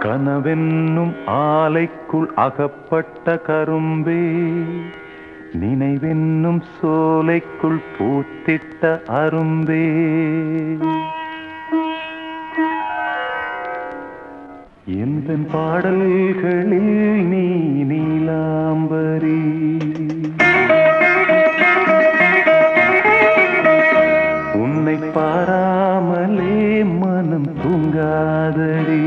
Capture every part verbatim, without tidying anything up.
கனவென்னும் ஆலைக்குள் அகப்பட்ட கரும்பே, நினைவென்னும் சோலைக்குள் பூத்திட்ட அரும்பே, எந்தன் பாடல்களில் நீ நீலாம்பரி, உன்னை பாராமலே மனம் தூங்காதடி.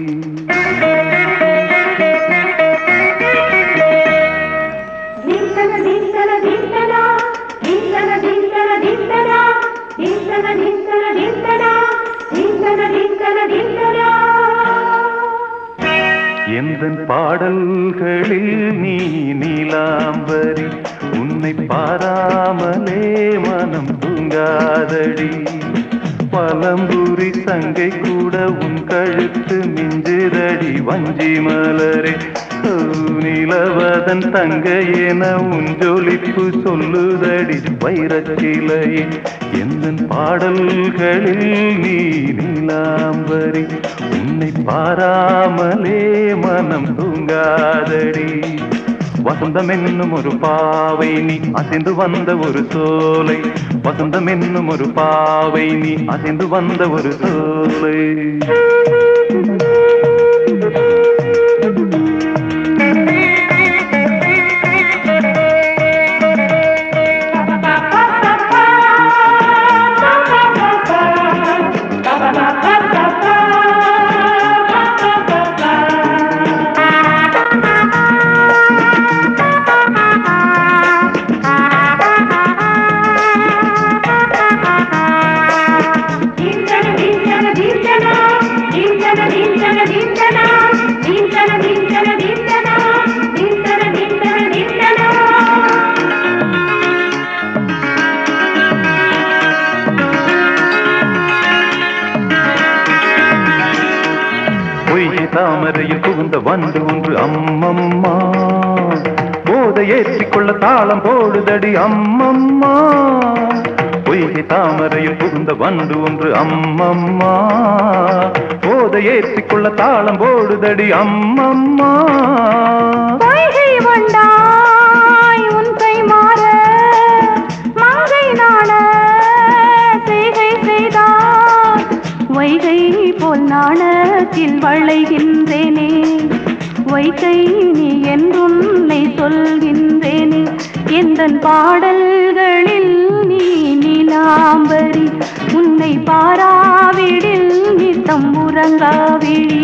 எந்தன் பாடல்களில் நீ நீலாம்பரி, உன்னை பாராமலே மனம் தூங்காதடி. பலம்புரி சங்கை கூட உன் கழுத்து மிஞ்சிரடி வஞ்சி மலரே, நிலவதன் தங்க என உன் ஜொலிப்பு சொல்லுதடி வைரச்சிலையே. எந்தன் பாடல்களில் நீ நீலாம்பரி, உன்னை பாராமலே மனம் தூங்காதடி. வசந்தம் என்னும் ஒரு பாவை நீ அசைந்து வந்த ஒரு சோலை, வசந்தம் என்னும் ஒரு பாவை நீ அசைந்து வந்த ஒரு சோலை. தாமரையில் புகுந்த வந்து ஒன்று அம்மம்மா, போதை ஏற்றிக்கொள்ள தாளம் போடுதடி அம்மம்மா. பொய்கை தாமரையில் புகுந்த வந்து ஒன்று அம்மம்மா, போதை ஏற்றிக்கொள்ள தாளம் போடுதடி அம்மம்மா. பொய்கை வந்தாய் உன் கை மாற, மங்கை நாண செய்கை செய்தார், வைகை போல் நாணத்தில் வளைகின்றேனே, வைகை நீ என்றுன்னை சொல்கின்றேனே. எந்தன் பாடல்களில் நீ நீலாம்பரி, உன்னை பாராவிடில் நித்தம் உறங்காவிழி.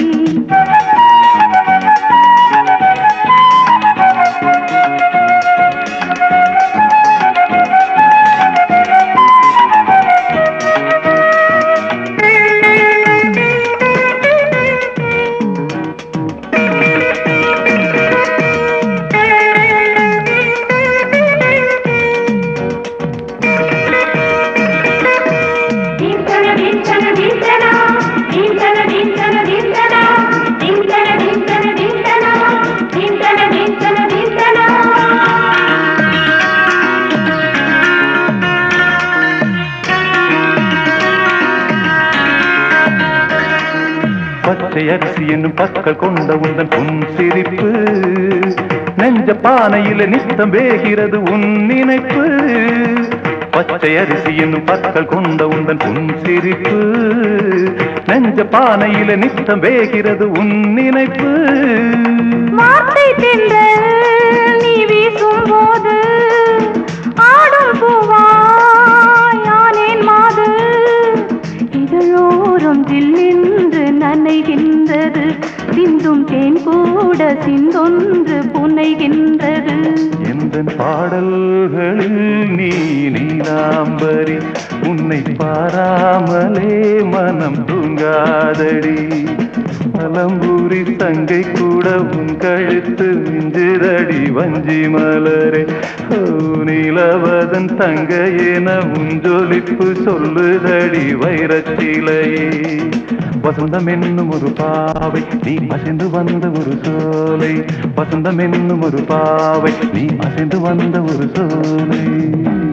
பச்சை அரிசி என்னும் பற்கள் கொண்ட உந்தன் புன் சிரிப்பு, நெஞ்ச பானையில நித்தம் வேகிறது உன் நினைப்பு. பச்சை அரிசி என்னும் பற்கள் கொண்ட உந்தன் புன் சிரிப்பு, நெஞ்ச பானையில நித்தம் வேகிறது உன் நினைப்பு. வார்த்தை தென்றல் நீ வீசும் போது ஆடும் பூவாய் ஆனேன் மாது, இதழோரம் ஜில்லென்று நனைகின்றது, சிந்தும் தேன் கூட சிந்தொன்று புனைகின்றது. எந்தன் பாடல்களில் நீ நீலாம்பரி, உன்னை பாராமலே மனம் தூங்காதடி. பலம்பூரி தங்கை கூட உன் கழுத்து மிஞ்சிரடி வஞ்சி மலரே, நிலவதன் தங்க என உன் ஜொலிப்பு சொல்லுதடி வைரச்சிலையே. வசந்தம் என்னும் ஒரு பாவை நீ அசைந்து வந்த ஒரு சோலை, வசந்தம் என்னும் ஒரு பாவை நீ அசைந்து வந்த ஒரு சோலை.